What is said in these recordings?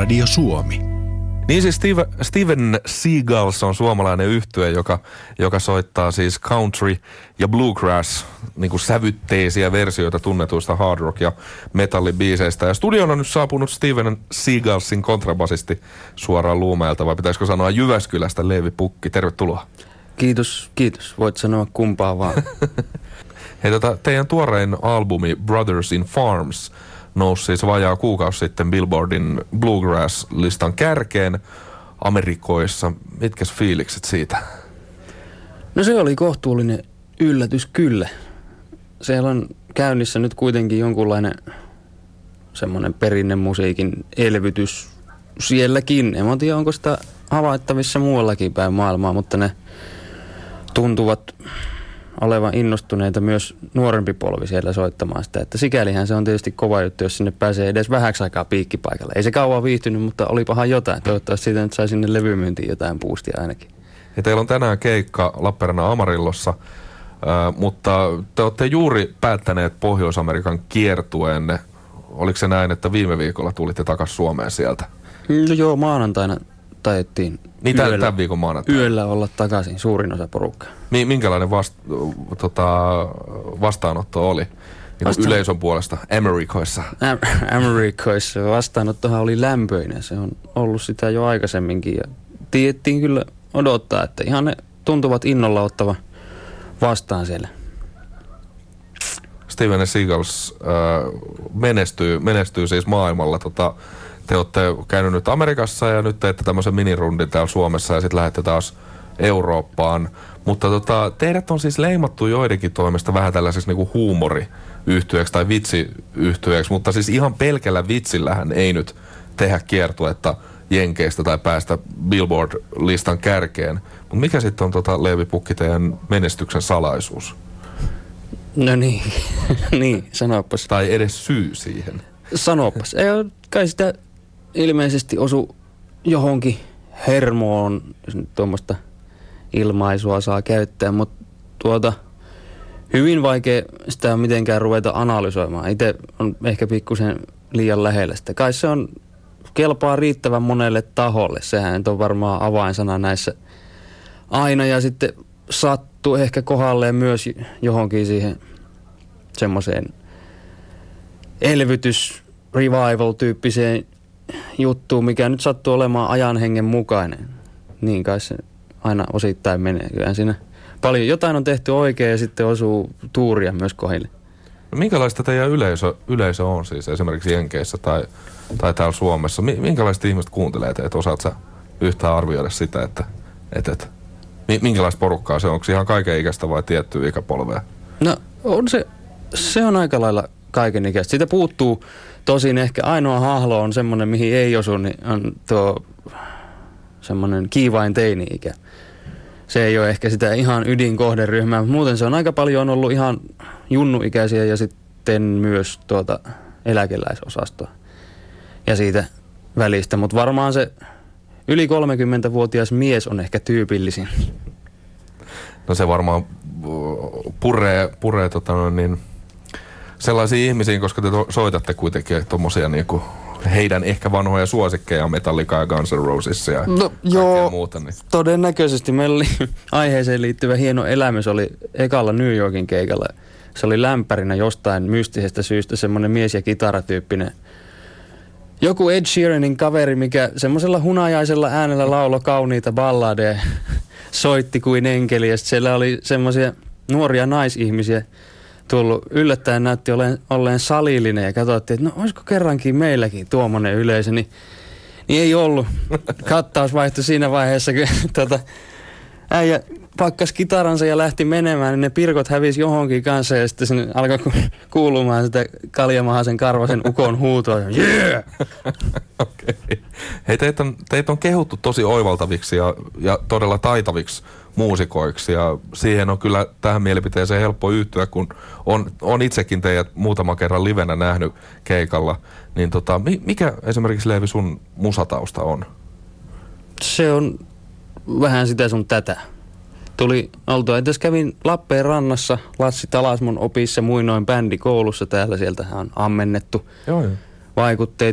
Radio Suomi. Niin siis Steven Seagulls on suomalainen yhtye, joka soittaa siis country ja bluegrass niin kuin sävytteisiä versioita tunnetuista hard rock ja metallibiiseistä. Ja studioon on nyt saapunut Steven Seagullsin kontrabasisti suoraan Luumäeltä, vai pitäisikö sanoa Jyväskylästä, Leevi Pukki. Tervetuloa. Kiitos. Voit sanoa kumpaa vaan. Hei, teidän tuorein albumi Brothers in Farms nousi siis vajaa kuukausi sitten Billboardin Bluegrass-listan kärkeen Amerikoissa. Mitkäs fiilikset siitä? No se oli kohtuullinen yllätys kyllä. Siellä on käynnissä nyt kuitenkin jonkunlainen semmoinen perinnemusiikin elvytys sielläkin. En tiedä, onko sitä havaittavissa muuallakin päin maailmaa, mutta ne tuntuvat olevan innostuneita myös nuorempi polvi siellä soittamaan sitä. Että sikälihän se on tietysti kova juttu, jos sinne pääsee edes vähäksi aikaa piikkipaikalle. Ei se kauan viihtynyt, mutta olipahan jotain. Toivottavasti siitä nyt sai sinne levymyyntiin jotain boostia ainakin. Ja teillä on tänään keikka Lappeenrannan Amarillossa, mutta te olette juuri päättäneet Pohjois-Amerikan kiertueenne. Oliko se näin, että viime viikolla tulitte takaisin Suomeen sieltä? No joo, maanantaina taidettiin niin tämän viikon maanantaina. Yöllä olla takaisin, suurin osa porukkaa. Minkälainen vastaanotto oli yleisön puolesta Amerikoissa? Amerikoissa vastaanottohan oli lämpöinen. Se on ollut sitä jo aikaisemminkin ja tiedettiin kyllä odottaa, että ihan ne tuntuvat innolla ottava vastaan siellä. Steven Seagulls menestyy siis maailmalla. Te olette käynyt nyt Amerikassa ja nyt teette tämmöisen minirundin täällä Suomessa ja sitten lähdette taas Eurooppaan. Mutta teidät on siis leimattu joidenkin toimesta vähän tällaiseksi niinku huumoriyhtyeeksi tai vitsiyhtyeeksi, mutta siis ihan pelkällä vitsillähän ei nyt tehdä kiertuetta Jenkeistä tai päästä Billboard-listan kärkeen. Mutta mikä sitten on Leevi Pukki teidän menestyksen salaisuus? No niin, niin, sanopas. Tai edes syy siihen. Sanopas. Ei kai sitä ilmeisesti osu johonkin hermoon, jos nyt tuommoista ilmaisua saa käyttää, mutta hyvin vaikea sitä mitenkään ruveta analysoimaan. Itse on ehkä pikkusen liian lähellä sitä. Kai se on kelpaa riittävän monelle taholle. Sehän on varmaan avainsana näissä aina ja sitten sattuu ehkä kohdalleen myös johonkin siihen semmoiseen revival-tyyppiseen juttuun, mikä nyt sattuu olemaan ajan hengen mukainen. Niin kai se aina osittain menee. Kyllähän siinä paljon jotain on tehty oikein ja sitten osuu tuuria myös kohdille. No minkälaista teidän yleisö on siis esimerkiksi Jenkeissä tai täällä Suomessa? Minkälaiset ihmiset kuuntelee teitä? Osaat sä yhtään arvioida sitä, että minkälaista porukkaa se on? Onko ihan kaiken ikäistä vai tiettyä ikäpolvea? No on se on aika lailla kaiken ikäistä. Siitä puuttuu tosin ehkä ainoa hahlo on semmoinen, mihin ei osu, niin on tuo semmoinen kiivain teini-ikä. Se ei ole ehkä sitä ihan ydinkohderyhmää, mutta muuten se on aika paljon ollut ihan junnuikäisiä ja sitten myös eläkeläisosastoa ja siitä välistä. Mutta varmaan se yli 30-vuotias mies on ehkä tyypillisin. No se varmaan puree sellaisiin ihmisiin, koska te soitatte kuitenkin niinku heidän ehkä vanhoja suosikkeja, Metallica ja Guns N' Roses ja kaikkea muuta. Niin. Todennäköisesti. Meillä oli aiheeseen liittyvä hieno elämys, oli ekalla New Yorkin keikalla. Se oli lämpärinä jostain mystisestä syystä semmoinen mies- ja kitaratyyppinen. Joku Ed Sheeranin kaveri, mikä semmoisella hunajaisella äänellä lauloi kauniita balladeja, soitti kuin enkeli ja siellä oli semmoisia nuoria naisihmisiä tullut yllättäen, näytti olleen salillinen ja katsottiin, että no olisiko kerrankin meilläkin tuommoinen yleisö, niin ei ollut. Kattaus vaihtui siinä vaiheessa, kun äijä pakkas kitaransa ja lähti menemään, niin ne pirkot hävisi johonkin kanssa ja sitten sinne alkoi kuulumaan sitä Kaljamahasen Karvasen ukon huutoa. Yeah! Okay. Hei, teitä on kehuttu tosi oivaltaviksi ja todella taitaviksi muusikoiksi ja siihen on kyllä tähän mielipiteeseen helppo yhtyä, kun on itsekin teidät muutama kerran livenä nähnyt keikalla. Niin mikä esimerkiksi Leevi sun musatausta on? Se on vähän sitä sun tätä. Tuli oltua, että jos kävin Lappeenrannassa Lassi Talasmon opissa muinoin bändikoulussa täällä, sieltähän on ammennettu vaikutteita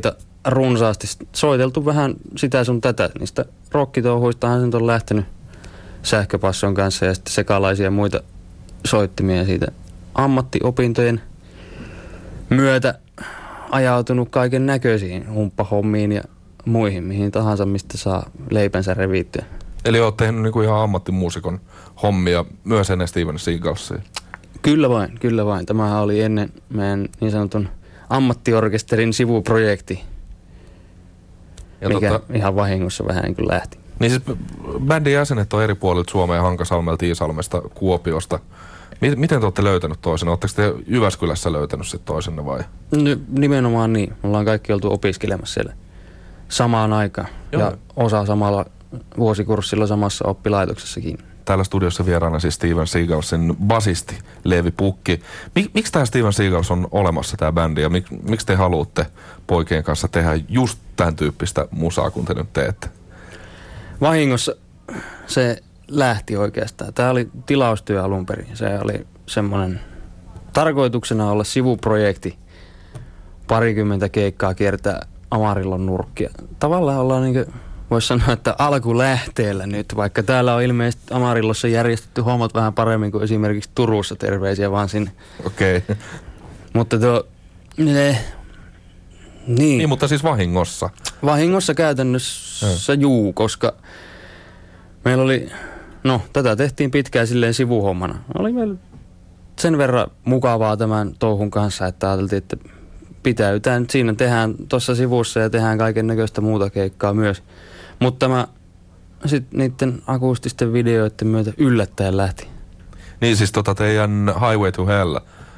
runsaasti soiteltu vähän sitä sun tätä. Niistä rokkitouhuistahan se nyt on lähtenyt sähköpasson kanssa ja sitten sekalaisia muita soittimia siitä ammattiopintojen myötä ajautunut kaiken näköisiin humppahommiin ja muihin, mihin tahansa, mistä saa leipänsä revittyä. Eli oot tehnyt niinku ihan ammattimuusikon hommia myös ennen Steven Seagalsia? Kyllä vain. Tämähän oli ennen meidän niin sanotun ammattiorkesterin sivuprojekti, ja mikä ihan vahingossa vähän niin kuin lähti. Niin siis bändin jäsenet on eri puolilta Suomea, Hankasalmelta, Iisalmesta, Kuopiosta. Miten te olette löytänyt toisenne? Oletteko te Jyväskylässä löytänyt sitten toisenne vai? Nimenomaan niin. Me ollaan kaikki oltu opiskelemassa siellä samaan aikaan. Joo. Ja osa samalla vuosikurssilla samassa oppilaitoksessakin. Täällä studiossa vieraana siis Steven Seagalsin basisti Leevi Pukki. Miksi tämä Steven Seagals on olemassa tämä bändi ja miksi te haluatte poikien kanssa tehdä just tämän tyyppistä musaa, kun te nyt teette? Vahingossa se lähti oikeastaan. Tämä oli tilaustyö alun perin. Se oli semmoinen tarkoituksena olla sivuprojekti. 20 keikkaa kiertää Amarillon nurkkia. Tavallaan ollaan niin kuin, voisi sanoa, että alkulähteellä nyt, vaikka täällä on ilmeisesti Amarillossa järjestetty hommat vähän paremmin kuin esimerkiksi Turussa, terveisiä vaan sinne. Okei. Okay. Mutta niin, mutta siis vahingossa. Vahingossa käytännössä koska meillä oli, tätä tehtiin pitkään silleen sivuhommana. Oli meillä sen verran mukavaa tämän touhun kanssa, että ajateltiin, että pitäytään siinä, tehdään tuossa sivussa ja tehdään kaiken näköistä muuta keikkaa myös. Mutta tämä sitten niiden akustisten videoiden myötä yllättäen lähti. Niin siis teidän Highway to Hell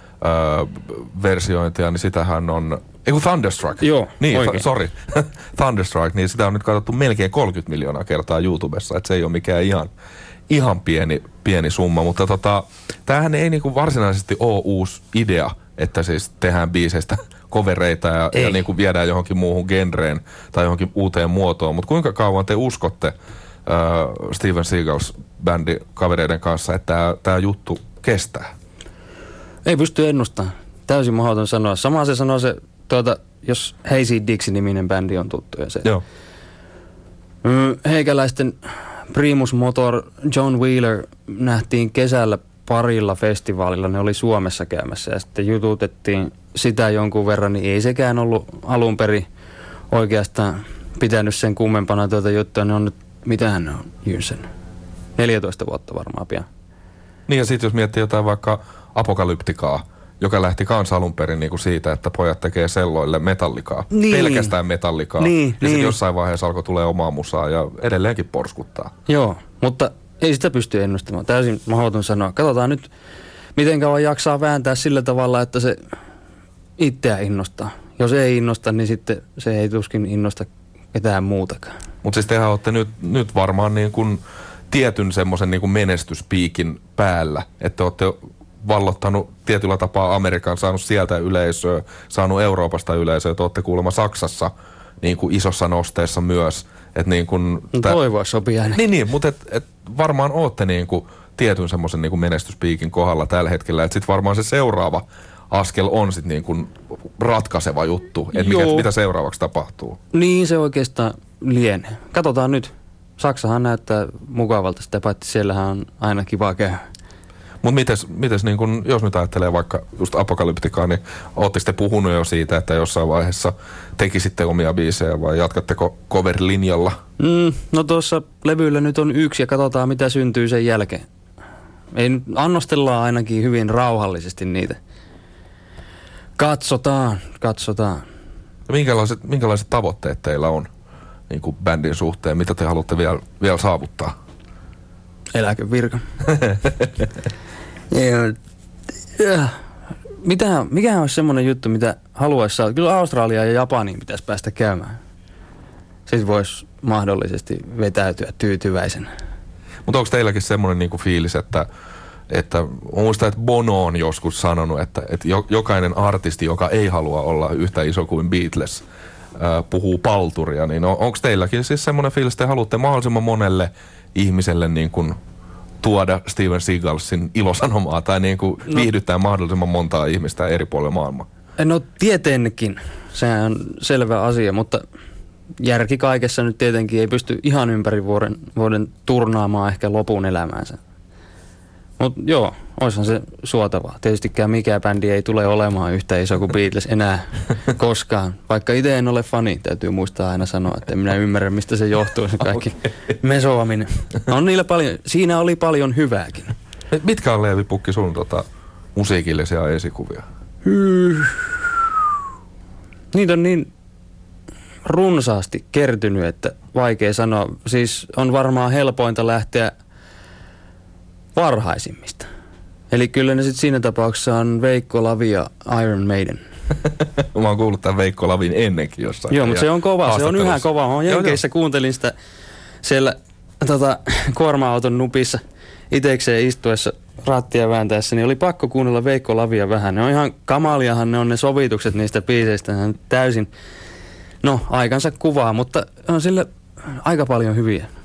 versiointia, niin sitähän on Thunderstruck. Joo, niin, Thunderstruck, niin sitä on nyt katsottu melkein 30 miljoonaa kertaa YouTubessa, että se ei ole mikään ihan pieni summa, mutta tämähän ei niinku varsinaisesti ole uusi idea, että siis tehdään biiseistä covereita ja niinku viedään johonkin muuhun genreen tai johonkin uuteen muotoon, mutta kuinka kauan te uskotte Steven Seagals bändin kavereiden kanssa, että tämä juttu kestää? Ei pysty ennustamaan. Täysin mahdoton sanoa. Sama se sanoo se, jos Hazy Dixie-niminen bändi on tuttu. Ja se joo. Heikäläisten Primus Motor John Wheeler nähtiin kesällä parilla festivaalilla. Ne oli Suomessa käymässä ja sitten jututettiin sitä jonkun verran, niin ei sekään ollut alun perin oikeastaan pitänyt sen kummempana juttua. Ne on nyt, mitähän ne on Jynsen? 14 vuotta varmaan pian. Niin ja sitten jos miettii jotain vaikka Apokalyptikaa, joka lähti kanssa alun perin niinku siitä, että pojat tekee selloille metallikaa. Niin. Pelkästään metallikaa. Niin, ja sitten jossain vaiheessa alkoi tulee omaa musaa ja edelleenkin porskuttaa. Joo, mutta ei sitä pysty ennustamaan. Täysin mahdoton sanoa. Katsotaan nyt, miten kauan jaksaa vääntää sillä tavalla, että se itseä innostaa. Jos ei innosta, niin sitten se ei tuskin innosta ketään muutakaan. Mutta siis tehän olette nyt varmaan niin kuin tietyn semmoisen niin kuin menestyspiikin päällä, että olette vallottanut tietyllä tapaa Amerikan, saanut sieltä yleisöä, saanut Euroopasta yleisöä, että olette kuulemma Saksassa niin kuin isossa nosteessa myös. Että niin kuin toivoa sopii aina. Niin, mutta et varmaan olette niin kuin tietyn semmoisen niin kuin menestyspiikin kohdalla tällä hetkellä, että sitten varmaan se seuraava askel on sitten niin kuin ratkaiseva juttu, että mitä seuraavaksi tapahtuu. Niin se oikeastaan lienee. Katsotaan nyt. Saksahan näyttää mukavalta sitä, paitsi siellähän on aina kiva käydä. Mutta mites niin kun, jos nyt ajattelee vaikka just Apokalyptikaa, niin ootteko te puhunut jo siitä, että jossain vaiheessa tekisitte omia biisejä vai jatkatteko cover-linjalla? No tuossa levyllä nyt on yksi ja katsotaan mitä syntyy sen jälkeen. Ei nyt, annostellaan ainakin hyvin rauhallisesti niitä. Katsotaan. Minkälaiset tavoitteet teillä on niin kuin bändin suhteen? Mitä te haluatte vielä saavuttaa? Eläkevirka. Mikä olisi semmoinen juttu, mitä haluaisi saada? Kyllä Australia ja Japaniin pitäisi päästä käymään. Sitten voisi mahdollisesti vetäytyä tyytyväisenä. Mutta onko teilläkin semmoinen niinku fiilis, että muistan, että Bono on joskus sanonut, että jokainen artisti, joka ei halua olla yhtä iso kuin Beatles, puhuu palturia, niin onko teilläkin siis semmoinen fiilis, että te haluatte mahdollisimman monelle ihmiselle niin kuin tuoda Steven Seagalsin ilosanomaa tai niin kuin viihdyttää mahdollisimman montaa ihmistä eri puolilla maailmaa? No tietenkin, sehän on selvä asia, mutta järki kaikessa nyt tietenkin ei pysty ihan ympäri vuoden turnaamaan ehkä lopun elämäänsä. Mutta joo, oishan se suotavaa. Tietystikään mikään bändi ei tule olemaan yhtä iso kuin Beatles enää koskaan. Vaikka itse en ole fani, täytyy muistaa aina sanoa, että en minä ymmärrä, mistä se johtuu, se kaikki mesoaminen. On niillä paljon, siinä oli paljon hyvääkin. Mitkä on, Leevi Pukki, sun musiikillisia esikuvia? Niitä on niin runsaasti kertynyt, että vaikea sanoa. Siis on varmaan helpointa lähteä varhaisimmista. Eli kyllä ne sitten siinä tapauksessa on Veikko Lavi ja Iron Maiden. Mä oon kuullut tämän Veikko Lavin ennenkin jossain. Joo, mutta se on kova. Se on yhä kova. Mä oon Jenkeissä kuuntelin sitä siellä kuorma-auton nupissa itekseen istuessa rattia vääntäessä, niin oli pakko kuunnella Veikko Lavia vähän. Ne on ihan kamaliahan ne sovitukset niistä biiseistä. Täysin, aikansa kuvaa, mutta on sillä aika paljon hyviä.